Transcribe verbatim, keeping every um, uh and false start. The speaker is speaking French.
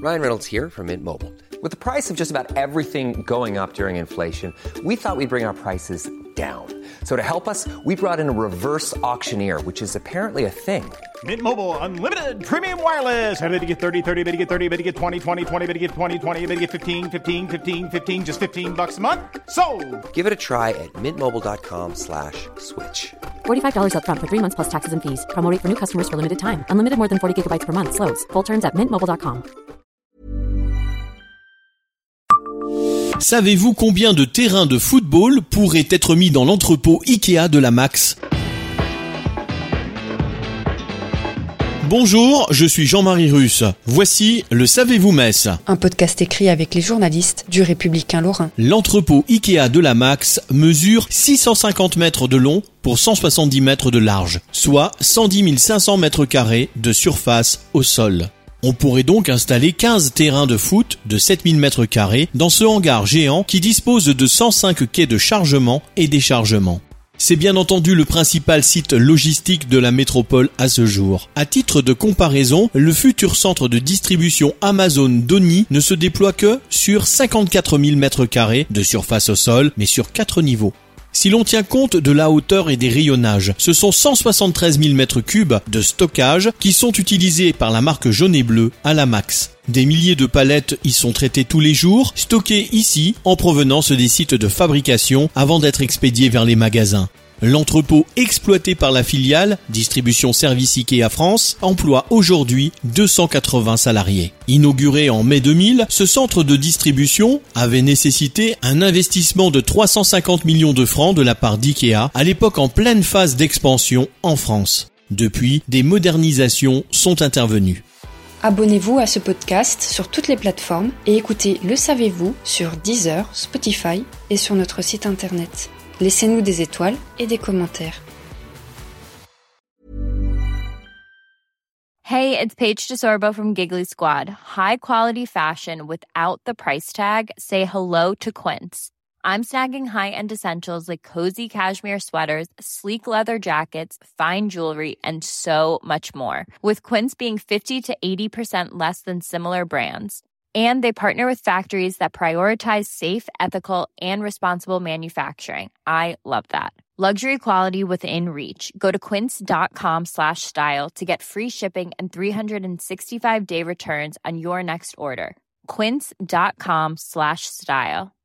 Ryan Reynolds here from Mint Mobile. With the price of just about everything going up during inflation, we thought we'd bring our prices down. So to help us, we brought in a reverse auctioneer, which is apparently a thing. Mint Mobile Unlimited Premium Wireless. How to get thirty, thirty, how to get thirty, how to get twenty, twenty, twenty, how to get twenty, twenty, how to get fifteen, fifteen, fifteen, fifteen, just fifteen bucks a month? Sold! Give it a try at mintmobile.com slash switch. forty-five dollars up front for three months plus taxes and fees. Promo rate for new customers for limited time. Unlimited more than forty gigabytes per month. Slows full terms at mint mobile dot com. Savez-vous combien de terrains de football pourraient être mis dans l'entrepôt Ikea de la Max ? Bonjour, je suis Jean-Marie Russe. Voici le Savez-vous Metz ? Un podcast écrit avec les journalistes du Républicain Lorrain. L'entrepôt Ikea de la Max mesure six cent cinquante mètres de long pour cent soixante-dix mètres de large, soit cent dix mille cinq cents mètres carrés de surface au sol. On pourrait donc installer quinze terrains de foot de sept mille mètres carrés dans ce hangar géant qui dispose de cent cinq quais de chargement et déchargement. C'est bien entendu le principal site logistique de la métropole à ce jour. À titre de comparaison, le futur centre de distribution Amazon d'Osny ne se déploie que sur cinquante-quatre mille mètres carrés de surface au sol, mais sur quatre niveaux. Si l'on tient compte de la hauteur et des rayonnages, ce sont cent soixante-treize mille mètres cubes de stockage qui sont utilisés par la marque jaune et bleu à la Max. Des milliers de palettes y sont traitées tous les jours, stockées ici en provenance des sites de fabrication avant d'être expédiées vers les magasins. L'entrepôt exploité par la filiale Distribution Service Ikea France emploie aujourd'hui deux cent quatre-vingts salariés. Inauguré en mai deux mille, ce centre de distribution avait nécessité un investissement de trois cent cinquante millions de francs de la part d'Ikea, à l'époque en pleine phase d'expansion en France. Depuis, des modernisations sont intervenues. Abonnez-vous à ce podcast sur toutes les plateformes et écoutez Le Savez-vous sur Deezer, Spotify et sur notre site internet. Laissez-nous des étoiles et des commentaires. Hey, it's Paige DeSorbo from Giggly Squad. High quality fashion without the price tag. Say hello to Quince. I'm snagging high-end essentials like cozy cashmere sweaters, sleek leather jackets, fine jewelry, and so much more. With Quince being fifty to eighty percent less than similar brands. And they partner with factories that prioritize safe, ethical, and responsible manufacturing. I love that. Luxury quality within reach. Go to quince.com slash style to get free shipping and three sixty-five day returns on your next order. Quince.com slash style.